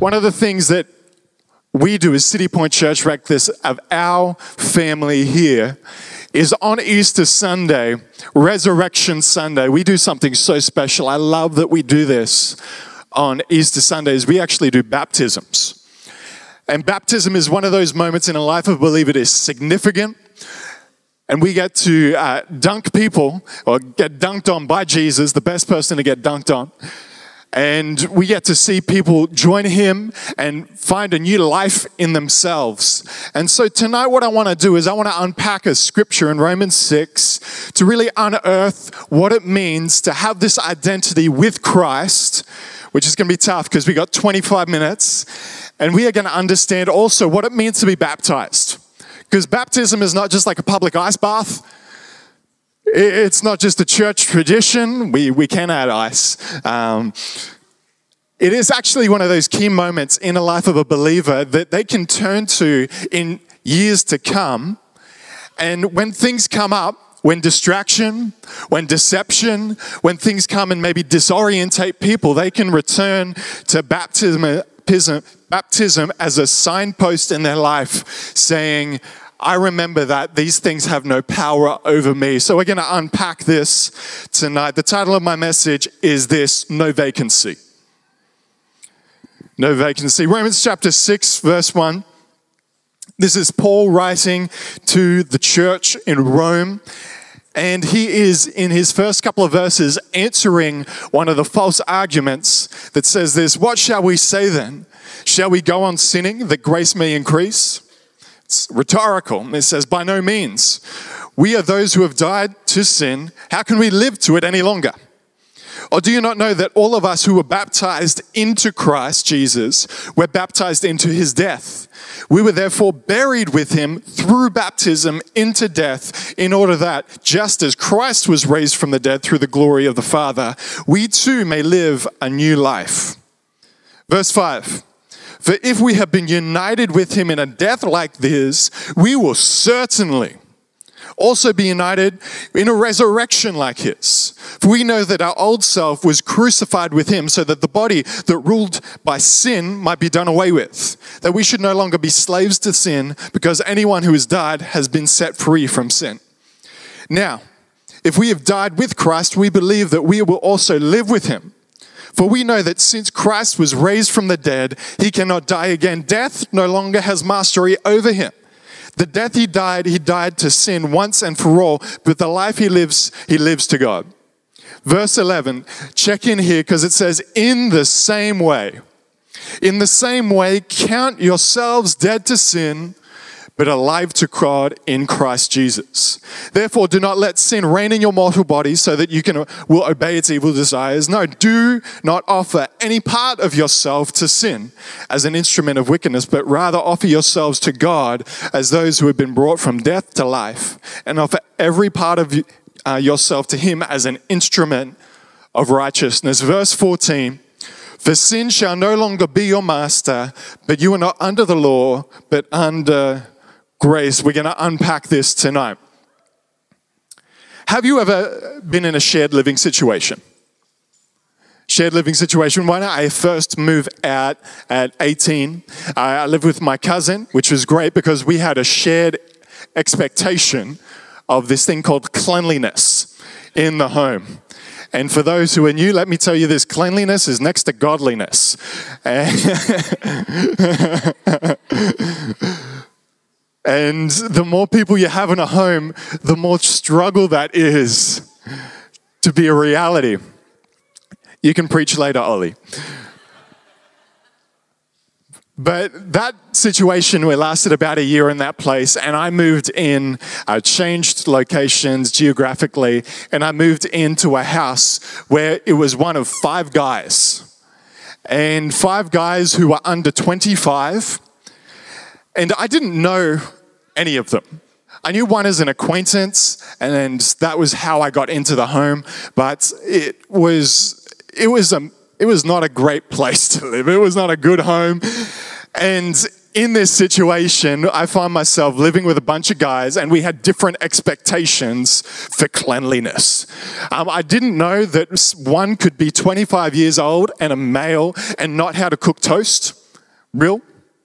one of the things that we do as City Point Church Reckless of our family here is on Easter Sunday, Resurrection Sunday, we do something so special. I love that we do this on Easter Sundays. We actually do baptisms. And baptism is one of those moments in a life of a believer that is significant. And we get to dunk people, or get dunked on by Jesus, the best person to get dunked on. And we get to see people join him and find a new life in themselves. And so tonight what I want to do is I want to unpack a scripture in Romans 6 to really unearth what it means to have this identity with Christ, which is going to be tough because we got 25 minutes. And we are going to understand also what it means to be baptized. Because baptism is not just like a public ice bath. It's not just a church tradition. We can add ice. It is actually one of those key moments in the life of a believer that they can turn to in years to come. And when things come up, when distraction, when deception, when things come and maybe disorientate people, they can return to baptism as a signpost in their life saying, I remember that these things have no power over me. So we're going to unpack this tonight. The title of my message is this: No Vacancy. No vacancy. Romans chapter 6, verse 1. This is Paul writing to the church in Rome. And he is, in his first couple of verses, answering one of the false arguments that says this: what shall we say then? Shall we go on sinning that grace may increase? It's rhetorical. It says, by no means. We are those who have died to sin. How can we live to it any longer? Or do you not know that all of us who were baptized into Christ Jesus were baptized into his death? We were therefore buried with him through baptism into death, in order that, just as Christ was raised from the dead through the glory of the Father, we too may live a new life. Verse 5. For if we have been united with him in a death like this, we will certainly also be united in a resurrection like his. For we know that our old self was crucified with him so that the body that ruled by sin might be done away with, that we should no longer be slaves to sin, because anyone who has died has been set free from sin. Now, if we have died with Christ, we believe that we will also live with him. For we know that since Christ was raised from the dead, he cannot die again. Death no longer has mastery over him. The death he died to sin once and for all, but the life he lives to God. Verse 11, check in here because it says, in the same way, count yourselves dead to sin, but alive to God in Christ Jesus. Therefore, do not let sin reign in your mortal body so that you will obey its evil desires. No, do not offer any part of yourself to sin as an instrument of wickedness, but rather offer yourselves to God as those who have been brought from death to life, and offer every part of yourself to him as an instrument of righteousness. Verse 14. For sin shall no longer be your master, but you are not under the law, but under grace. We're going to unpack this tonight. Have you ever been in a shared living situation? Shared living situation. When I first moved out at 18, I lived with my cousin, which was great because we had a shared expectation of this thing called cleanliness in the home. And for those who are new, let me tell you this: cleanliness is next to godliness. And the more people you have in a home, the more struggle that is to be a reality. You can preach later, Ollie. But that situation lasted about a year in that place, and I moved in, I changed locations geographically, and I moved into a house where it was one of 5 guys. And 5 guys who were under 25. And I didn't know any of them. I knew one as an acquaintance, and that was how I got into the home. But it was not a great place to live. It was not a good home. And in this situation, I found myself living with a bunch of guys, and we had different expectations for cleanliness. I didn't know that one could be 25 years old and a male and not how to cook toast. Real?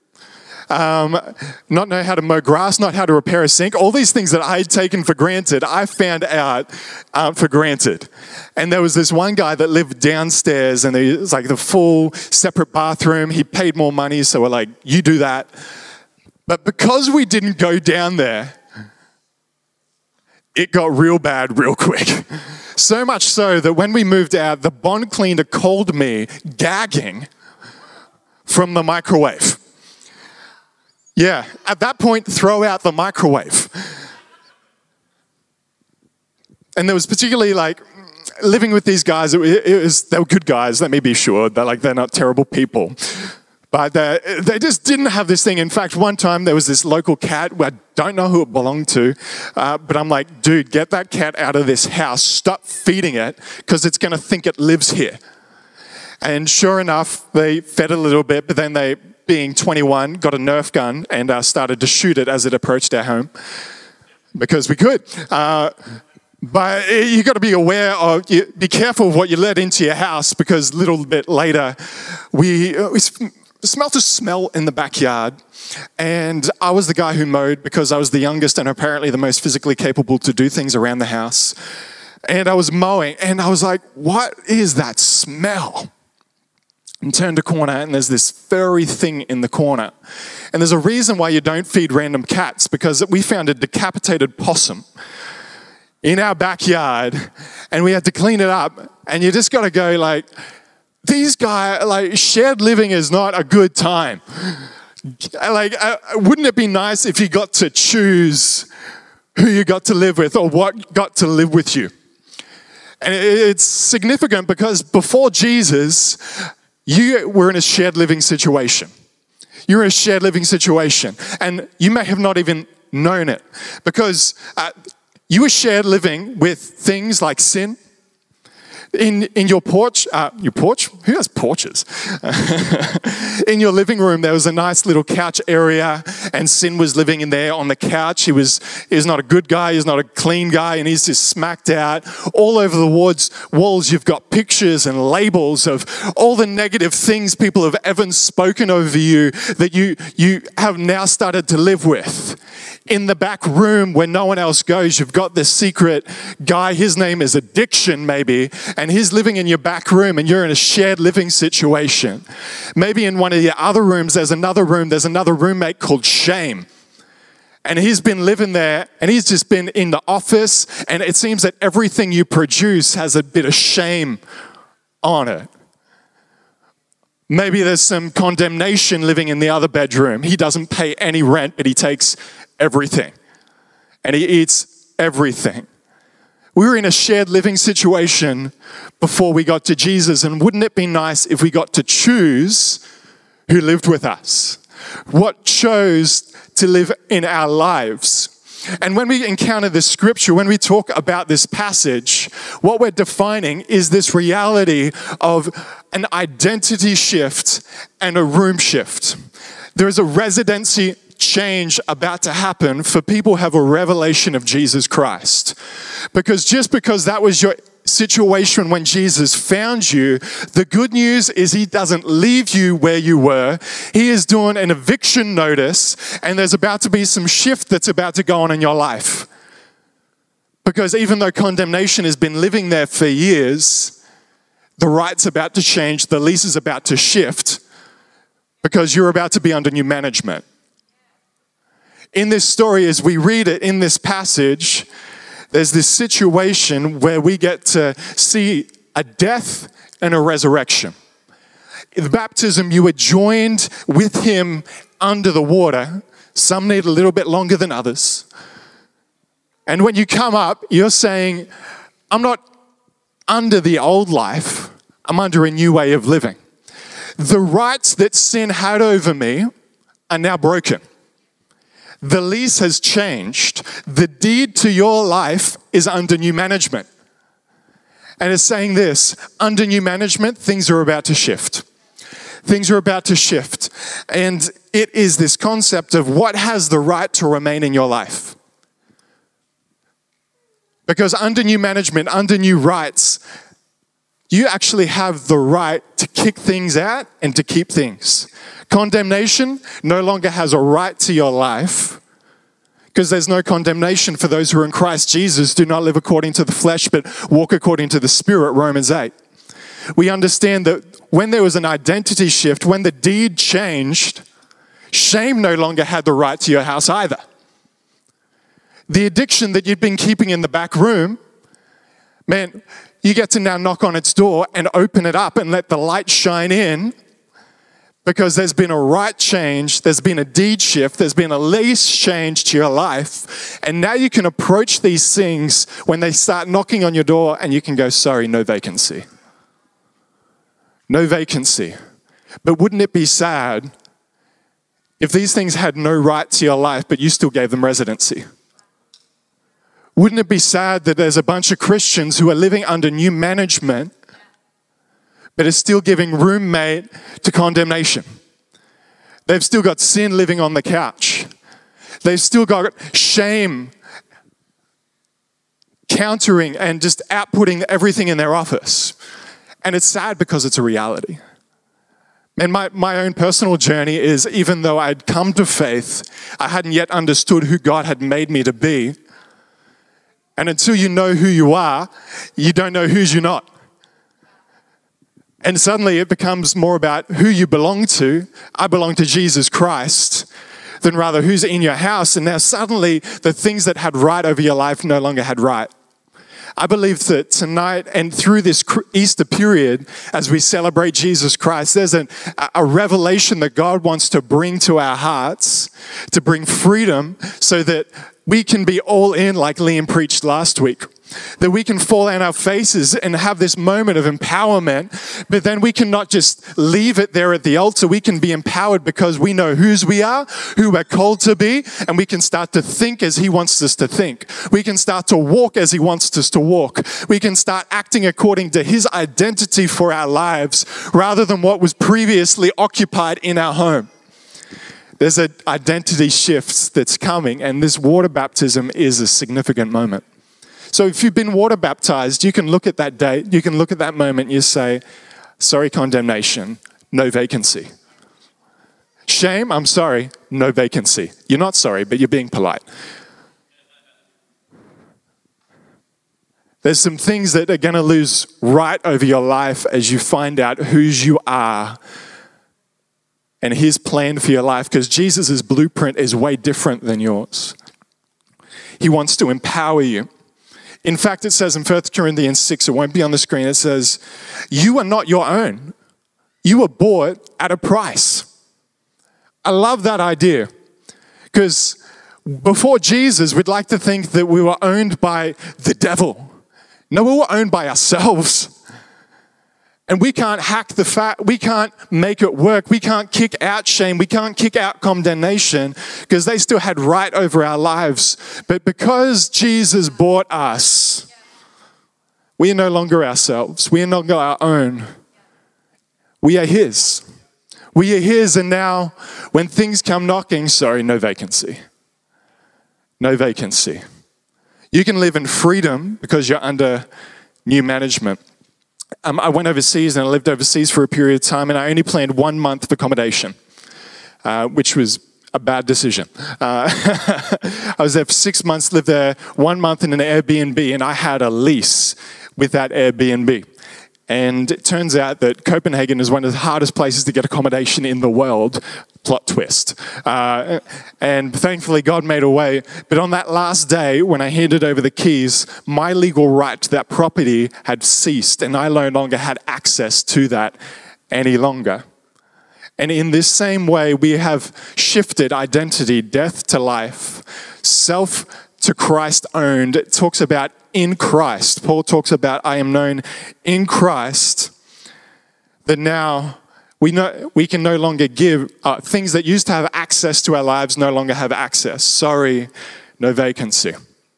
Not know how to mow grass, not how to repair a sink. All these things that I had taken for granted, I found out for granted. And there was this one guy that lived downstairs, and it was like the full separate bathroom. He paid more money, so we're like, you do that. But because we didn't go down there, it got real bad real quick. So much so that when we moved out, the bond cleaner called me gagging from the microwave. Yeah, at that point, throw out the microwave. And there was particularly like living with these guys, they were good guys, let me be sure. They're not terrible people. But they just didn't have this thing. In fact, one time there was this local cat, I don't know who it belonged to, but I'm like, dude, get that cat out of this house. Stop feeding it, because it's going to think it lives here. And sure enough, they fed it a little bit, but then they, being 21, got a Nerf gun and started to shoot it as it approached our home, because we could. But you got to be aware of, be careful of what you let into your house, because a little bit later, we smelt a smell in the backyard, and I was the guy who mowed because I was the youngest and apparently the most physically capable to do things around the house. And I was mowing, and I was like, what is that smell? And turned a corner, and there's this furry thing in the corner. And there's a reason why you don't feed random cats, because we found a decapitated possum in our backyard, and we had to clean it up. And you just got to go like, these guys, like, shared living is not a good time. Like, wouldn't it be nice if you got to choose who you got to live with or what got to live with you? And it's significant because before Jesus, you were in a shared living situation. You're in a shared living situation, and you may have not even known it, because you were shared living with things like sin. In your porch, who has porches? In your living room, there was a nice little couch area, and Sin was living in there on the couch. He was not a good guy, he's not a clean guy, and he's just smacked out. All over the walls, you've got pictures and labels of all the negative things people have ever spoken over you that you have now started to live with. In the back room where no one else goes, you've got this secret guy, his name is Addiction maybe, and he's living in your back room, and you're in a shared living situation. Maybe in one of your other rooms, there's another roommate called Shame. And he's been living there, and he's just been in the office, and it seems that everything you produce has a bit of shame on it. Maybe there's some condemnation living in the other bedroom. He doesn't pay any rent, but he takes everything. And he eats everything. We were in a shared living situation before we got to Jesus, and wouldn't it be nice if we got to choose who lived with us? What chose to live in our lives? And when we encounter this scripture, when we talk about this passage, what we're defining is this reality of an identity shift and a room shift. There is a residency change about to happen for people who have a revelation of Jesus Christ. Because just because that was your situation when Jesus found you, the good news is he doesn't leave you where you were. He is doing an eviction notice, and there's about to be some shift that's about to go on in your life. Because even though condemnation has been living there for years, the right's about to change, the lease is about to shift, because you're about to be under new management. In this story, as we read it in this passage, there's this situation where we get to see a death and a resurrection. In the baptism, you were joined with him under the water. Some need a little bit longer than others. And when you come up, you're saying, I'm not under the old life, I'm under a new way of living. The rights that sin had over me are now broken. The lease has changed. The deed to your life is under new management. And it's saying this, under new management, things are about to shift. Things are about to shift. And it is this concept of what has the right to remain in your life. Because under new management, under new rights, you actually have the right to kick things out and to keep things. Condemnation no longer has a right to your life because there's no condemnation for those who are in Christ Jesus, do not live according to the flesh, but walk according to the Spirit, Romans 8. We understand that when there was an identity shift, when the deed changed, shame no longer had the right to your house either. The addiction that you'd been keeping in the back room, man, you get to now knock on its door and open it up and let the light shine in because there's been a right change, there's been a deed shift, there's been a lease change to your life, and now you can approach these things when they start knocking on your door and you can go, sorry, no vacancy. No vacancy. But wouldn't it be sad if these things had no right to your life, but you still gave them residency? Wouldn't it be sad that there's a bunch of Christians who are living under new management, but are still giving roommate to condemnation? They've still got sin living on the couch. They've still got shame countering and just outputting everything in their office. And it's sad because it's a reality. And my own personal journey is, even though I'd come to faith, I hadn't yet understood who God had made me to be. And until you know who you are, you don't know whose you're not. And suddenly it becomes more about who you belong to. I belong to Jesus Christ, than rather who's in your house. And now suddenly the things that had right over your life no longer had right. I believe that tonight and through this Easter period, as we celebrate Jesus Christ, there's a revelation that God wants to bring to our hearts, to bring freedom so that we can be all in, like Liam preached last week. That we can fall on our faces and have this moment of empowerment, but then we can not just leave it there at the altar. We can be empowered because we know whose we are, who we're called to be, and we can start to think as He wants us to think. We can start to walk as He wants us to walk. We can start acting according to His identity for our lives rather than what was previously occupied in our home. There's an identity shift that's coming, and this water baptism is a significant moment. So if you've been water baptized, you can look at that date, you can look at that moment, you say, sorry, condemnation, no vacancy. Shame, I'm sorry, no vacancy. You're not sorry, but you're being polite. There's some things that are going to lose right over your life as you find out whose you are and His plan for your life, because Jesus' blueprint is way different than yours. He wants to empower you. In fact, it says in 1 Corinthians 6, it won't be on the screen, it says, you are not your own. You were bought at a price. I love that idea, because before Jesus, we'd like to think that we were owned by the devil. No, we were owned by ourselves. And we can't hack the fact, we can't make it work, we can't kick out shame, we can't kick out condemnation, because they still had right over our lives. But because Jesus bought us, we are no longer ourselves, we are no longer our own. We are His. We are His, and now when things come knocking, sorry, no vacancy. No vacancy. You can live in freedom because you're under new management. I went overseas and I lived overseas for a period of time, and I only planned 1 month of accommodation, which was a bad decision. I was there for 6 months, lived there 1 month in an Airbnb, and I had a lease with that Airbnb. And it turns out that Copenhagen is one of the hardest places to get accommodation in the world. Plot twist. And thankfully, God made a way. But on that last day, when I handed over the keys, my legal right to that property had ceased, and I no longer had access to that any longer. And in this same way, we have shifted identity, death to life, self to Christ owned. It talks about in Christ. Paul talks about, I am known in Christ, that now we can no longer give things that used to have access to our lives no longer have access. Sorry, no vacancy.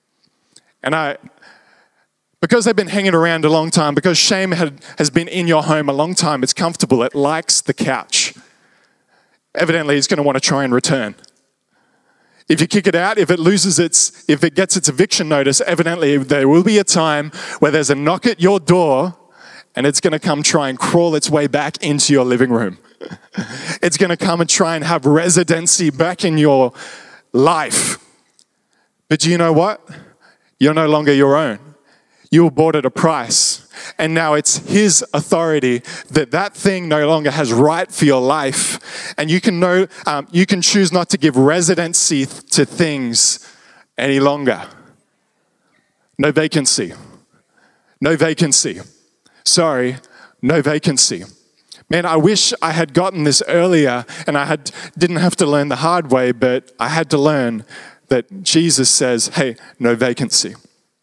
And because they've been hanging around a long time, because shame has been in your home a long time, it's comfortable, it likes the couch. Evidently, it's going to want to try and return. If you kick it out, if it gets its eviction notice, evidently there will be a time where there's a knock at your door and it's going to come try and crawl its way back into your living room. It's going to come and try and have residency back in your life. But do you know what? You're no longer your own. You were bought at a price. And now it's His authority that thing no longer has right for your life. And you can choose not to give residency to things any longer. No vacancy. No vacancy. Sorry, no vacancy. Man, I wish I had gotten this earlier and didn't have to learn the hard way, but I had to learn that Jesus says, hey, no vacancy.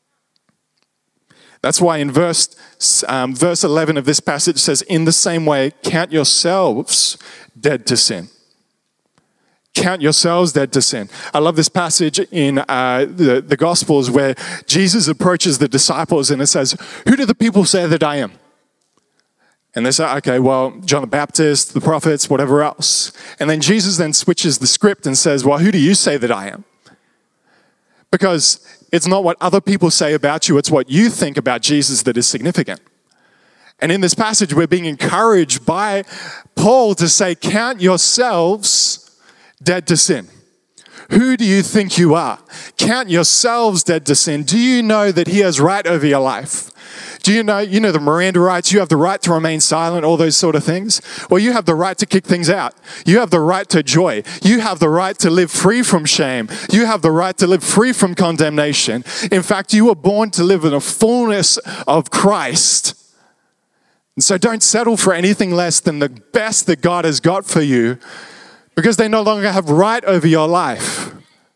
That's why in verse 11 of this passage says, in the same way, count yourselves dead to sin. Count yourselves dead to sin. I love this passage in the Gospels where Jesus approaches the disciples and it says, who do the people say that I am? And they say, okay, well, John the Baptist, the prophets, whatever else. And then Jesus then switches the script and says, well, who do you say that I am? Because it's not what other people say about you, it's what you think about Jesus that is significant. And in this passage, we're being encouraged by Paul to say, count yourselves dead to sin. Who do you think you are? Count yourselves dead to sin. Do you know that He has right over your life? Do you know the Miranda rights? You have the right to remain silent, all those sort of things. Well, you have the right to kick things out. You have the right to joy. You have the right to live free from shame. You have the right to live free from condemnation. In fact, you were born to live in the fullness of Christ. And so don't settle for anything less than the best that God has got for you, because they no longer have right over your life.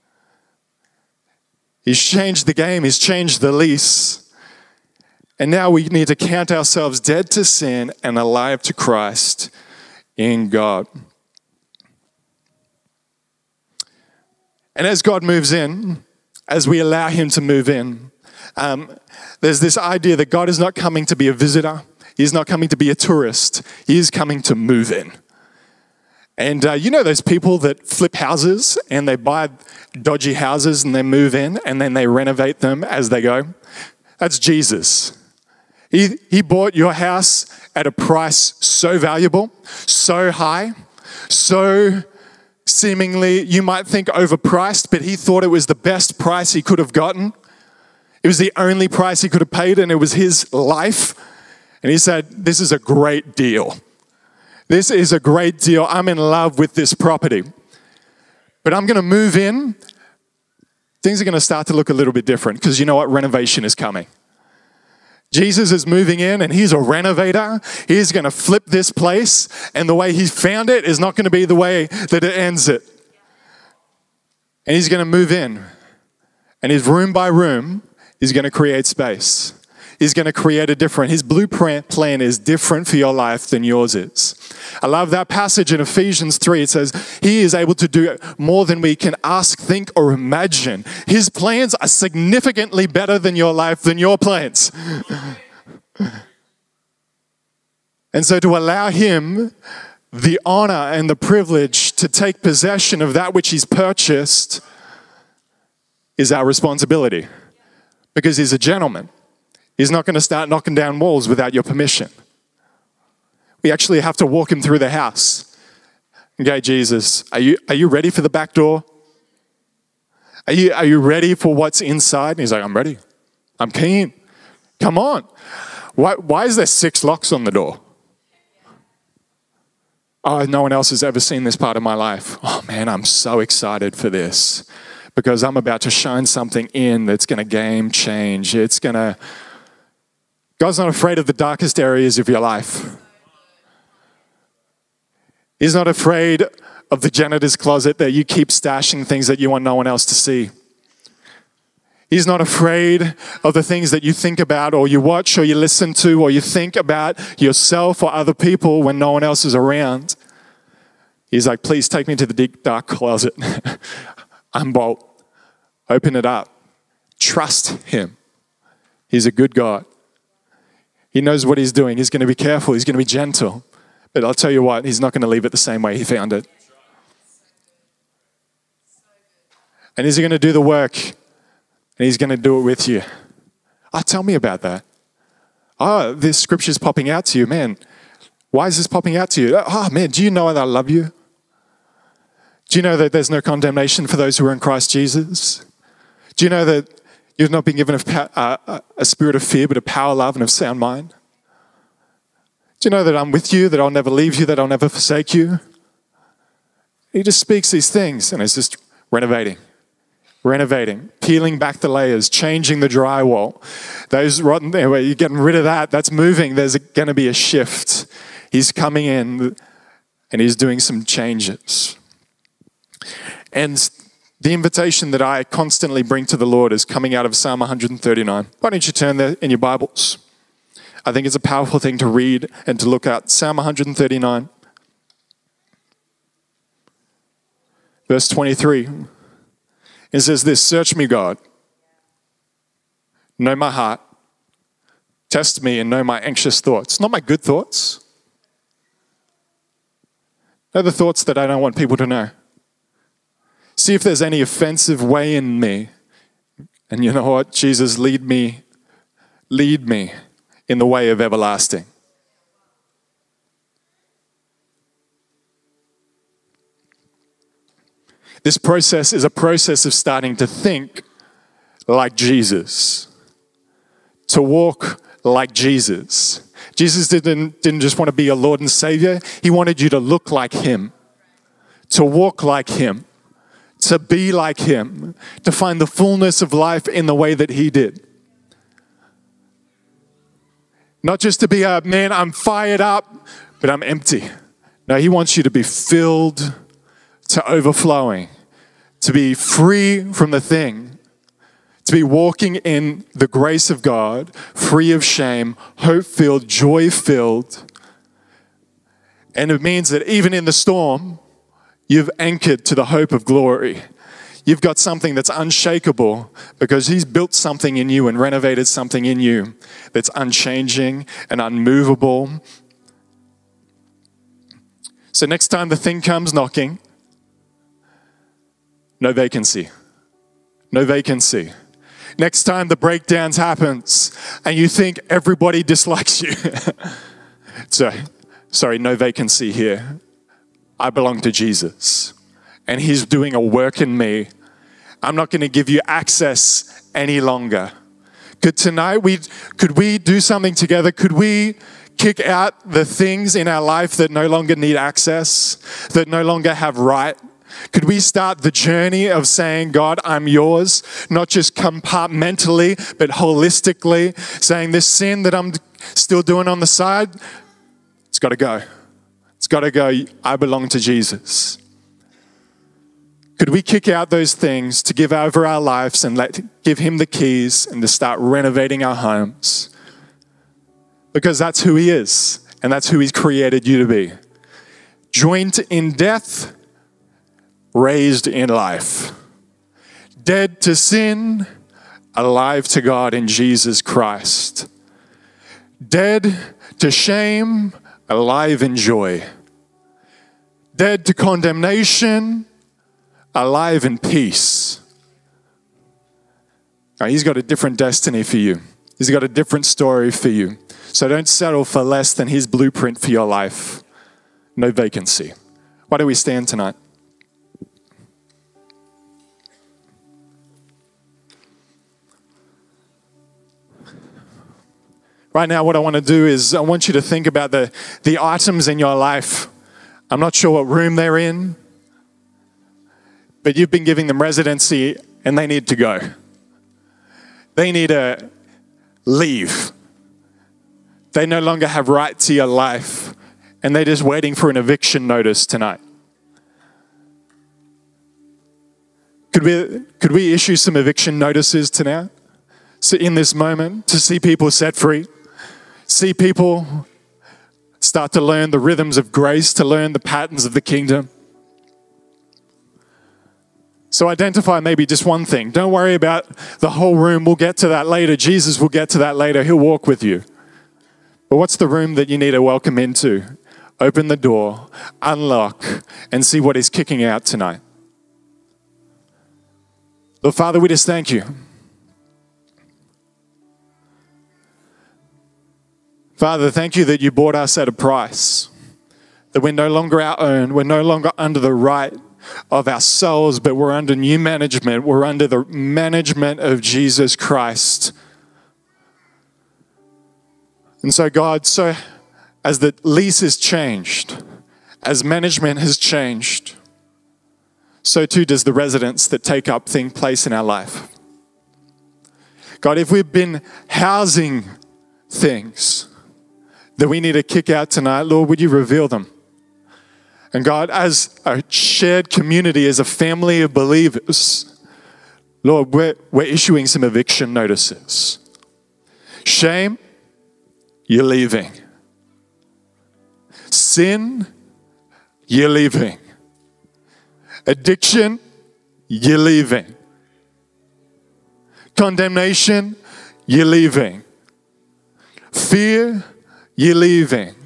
He's changed the game. He's changed the lease. And now we need to count ourselves dead to sin and alive to Christ in God. And as God moves in, as we allow Him to move in, there's this idea that God is not coming to be a visitor. He's not coming to be a tourist. He is coming to move in. And you know those people that flip houses and they buy dodgy houses and they move in and then they renovate them as they go? That's Jesus. He bought your house at a price so valuable, so high, so seemingly, you might think overpriced, but He thought it was the best price He could have gotten. It was the only price He could have paid, and it was His life. And He said, this is a great deal. This is a great deal. I'm in love with this property. But I'm going to move in. Things are going to start to look a little bit different, because you know what? Renovation is coming. Jesus is moving in and He's a renovator. He's going to flip this place, and the way He found it is not going to be the way that it ends it. And He's going to move in, and His room by room is going to create space. He's going to create His blueprint plan is different for your life than yours is. I love that passage in Ephesians 3. It says, He is able to do more than we can ask, think, or imagine. His plans are significantly better than your life, than your plans. And so to allow Him the honor and the privilege to take possession of that which He's purchased is our responsibility, because He's a gentleman. He's not going to start knocking down walls without your permission. We actually have to walk Him through the house. Okay, Jesus, are you ready for the back door? Are you ready for what's inside? And He's like, I'm ready. I'm keen. Come on. Why is there 6 locks on the door? Oh, no one else has ever seen this part of my life. Oh man, I'm so excited for this, because I'm about to shine something in that's going to game change. God's not afraid of the darkest areas of your life. He's not afraid of the janitor's closet that you keep stashing things that you want no one else to see. He's not afraid of the things that you think about, or you watch, or you listen to, or you think about yourself or other people when no one else is around. He's like, please take me to the deep, dark closet. Unbolt. Open it up. Trust Him. He's a good God. He knows what He's doing. He's going to be careful. He's going to be gentle. But I'll tell you what, He's not going to leave it the same way He found it. And He's going to do the work. And He's going to do it with you. Oh, tell me about that. Oh, this scripture's popping out to you. Man, Why is this popping out to you? Oh man, do you know that I love you? Do you know that there's no condemnation for those who are in Christ Jesus? Do you know that you've not been given a spirit of fear, but a power, love, and of sound mind? Do you know that I'm with you, that I'll never leave you, that I'll never forsake you? He just speaks these things, and it's just renovating, peeling back the layers, changing the drywall. Those rotten there, where you're getting rid of that, that's moving. There's going to be a shift. He's coming in, and he's doing some changes. And the invitation that I constantly bring to the Lord is coming out of Psalm 139. Why don't you turn there in your Bibles? I think it's a powerful thing to read and to look at. Psalm 139, verse 23. It says this, "Search me, God. Know my heart. Test me and know my anxious thoughts." Not my good thoughts. Know the thoughts that I don't want people to know. See if there's any offensive way in me. And you know what? Jesus, lead me in the way of everlasting. This process is a process of starting to think like Jesus, to walk like Jesus. Jesus didn't just want to be your Lord and Savior. He wanted you to look like him, to walk like him, to be like him, to find the fullness of life in the way that he did. Not just to be man, I'm fired up, but I'm empty. No, he wants you to be filled to overflowing, to be free from the thing, to be walking in the grace of God, free of shame, hope-filled, joy-filled. And it means that even in the storm, you've anchored to the hope of glory. You've got something that's unshakable because he's built something in you and renovated something in you that's unchanging and unmovable. So next time the thing comes knocking, no vacancy. No vacancy. Next time the breakdowns happens and you think everybody dislikes you. Sorry, no vacancy here. I belong to Jesus. And he's doing a work in me. I'm not going to give you access any longer. Could we do something together? Could we kick out the things in our life that no longer need access, that no longer have right? Could we start the journey of saying, God, I'm yours, not just compartmentally, but holistically, saying this sin that I'm still doing on the side, it's got to go. It's got to go. I belong to Jesus. Could we kick out those things to give over our lives and give him the keys and to start renovating our homes? Because that's who he is and that's who he's created you to be. Joined in death, raised in life. Dead to sin, alive to God in Jesus Christ. Dead to shame, alive in joy. Dead to condemnation, alive in peace. Now, he's got a different destiny for you. He's got a different story for you. So don't settle for less than his blueprint for your life. No vacancy. Why do we stand tonight? Right now, what I want to do is I want you to think about the items in your life. I'm not sure what room they're in, but you've been giving them residency and they need to go. They need to leave. They no longer have right to your life and they're just waiting for an eviction notice tonight. Could we issue some eviction notices tonight? So in this moment, to see people set free, see people start to learn the rhythms of grace, to learn the patterns of the kingdom. So identify maybe just one thing. Don't worry about the whole room. We'll get to that later. Jesus will get to that later. He'll walk with you. But what's the room that you need to welcome into? Open the door, unlock, and see what he's kicking out tonight. Lord Father, we just thank you. Father, thank you that you bought us at a price, that we're no longer our own, we're no longer under the right of ourselves, but we're under new management. We're under the management of Jesus Christ. And so God, so as the lease has changed, as management has changed, so too does the residence that take up place in our life. God, if we've been housing things that we need to kick out tonight, Lord, would you reveal them? And God, as a shared community, as a family of believers, Lord, we're issuing some eviction notices. Shame, you're leaving. Sin, you're leaving. Addiction, you're leaving. Condemnation, you're leaving. Fear, you're leaving.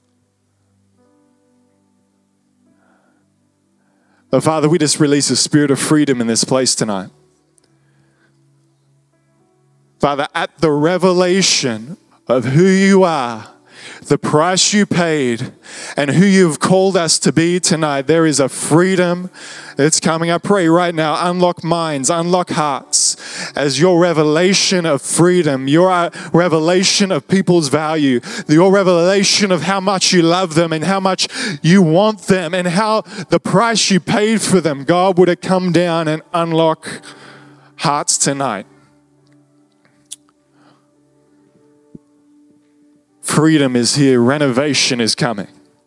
But Father, we just release a spirit of freedom in this place tonight. Father, at the revelation of who you are, the price you paid, and who you've called us to be tonight, there is a freedom that's coming. I pray right now, unlock minds, unlock hearts, as your revelation of freedom, your revelation of people's value, your revelation of how much you love them and how much you want them and how the price you paid for them, God, would it come down and unlock hearts tonight. Freedom is here. Renovation is coming.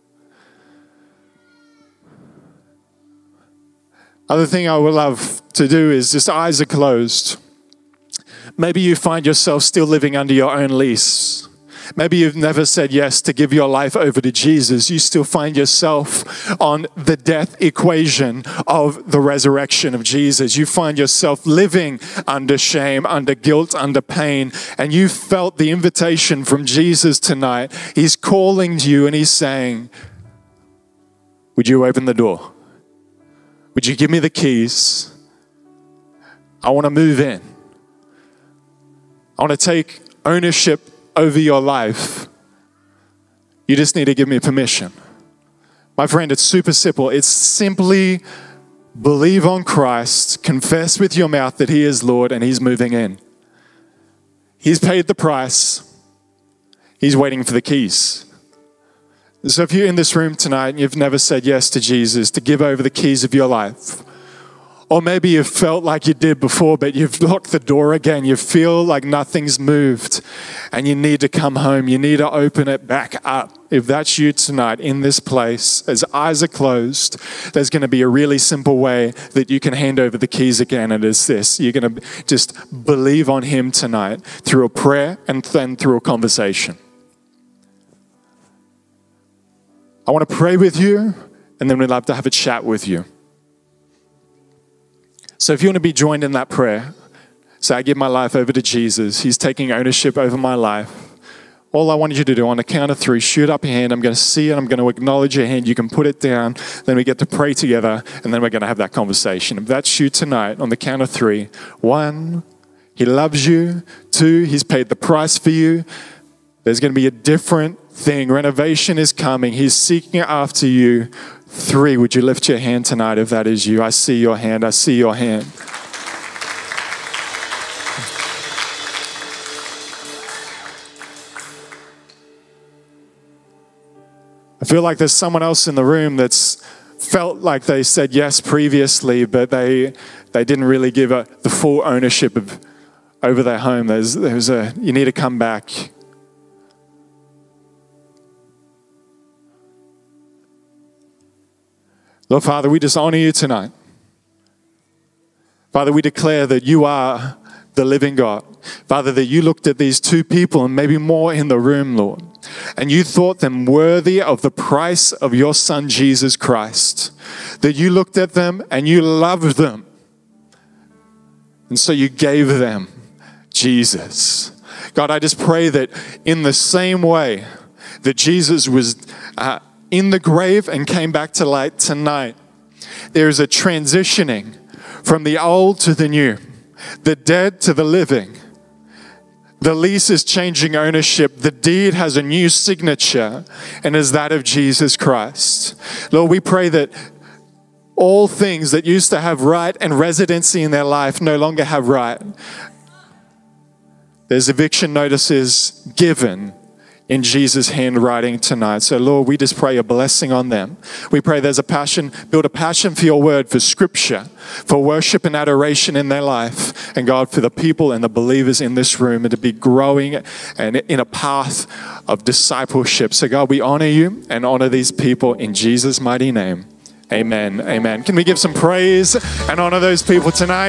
Other thing I would love to do is just eyes are closed. Maybe you find yourself still living under your own lease. Maybe you've never said yes to give your life over to Jesus. You still find yourself on the death equation of the resurrection of Jesus. You find yourself living under shame, under guilt, under pain, and you felt the invitation from Jesus tonight. He's calling to you and he's saying, would you open the door? Would you give me the keys? I want to move in. I want to take ownership over your life. You just need to give me permission. My friend, it's super simple. It's simply believe on Christ, confess with your mouth that he is Lord, and he's moving in. He's paid the price. He's waiting for the keys. So if you're in this room tonight and you've never said yes to Jesus, to give over the keys of your life, or maybe you've felt like you did before, but you've locked the door again. You feel like nothing's moved and you need to come home. You need to open it back up. If that's you tonight in this place, as eyes are closed, there's going to be a really simple way that you can hand over the keys again. And it's this. You're going to just believe on him tonight through a prayer and then through a conversation. I want to pray with you and then we'd love to have a chat with you. So if you want to be joined in that prayer, say, I give my life over to Jesus. He's taking ownership over my life. All I want you to do on the count of 3, shoot up your hand. I'm going to see it. I'm going to acknowledge your hand. You can put it down. Then we get to pray together, and then we're going to have that conversation. If that's you tonight, on the count of 3, 1, he loves you. 2, he's paid the price for you. There's going to be a different thing. Renovation is coming. He's seeking after you. 3, would you lift your hand tonight if that is you? I see your hand. I see your hand. I feel like there's someone else in the room that's felt like they said yes previously, but they didn't really give the full ownership over their home. You need to come back. Lord Father, we just honor you tonight. Father, we declare that you are the living God. Father, that you looked at these 2 people and maybe more in the room, Lord, and you thought them worthy of the price of your Son, Jesus Christ. That you looked at them and you loved them. And so you gave them Jesus. God, I just pray that in the same way that Jesus was in the grave and came back to light tonight, there is a transitioning from the old to the new, the dead to the living, The lease is changing ownership. The deed has a new signature and is that of Jesus Christ. Lord, we pray that all things that used to have right and residency in their life no longer have right. There's eviction notices given in Jesus' handwriting tonight. So Lord, we just pray a blessing on them. We pray there's a passion, build a passion for your word, for scripture, for worship and adoration in their life. And God, for the people and the believers in this room, and to be growing and in a path of discipleship. So God, we honor you and honor these people in Jesus' mighty name. Amen. Amen. Can we give some praise and honor those people tonight?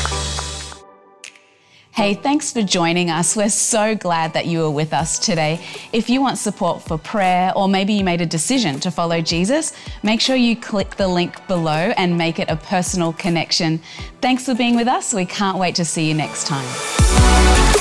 Hey, thanks for joining us. We're so glad that you were with us today. If you want support for prayer, or maybe you made a decision to follow Jesus, make sure you click the link below and make it a personal connection. Thanks for being with us. We can't wait to see you next time.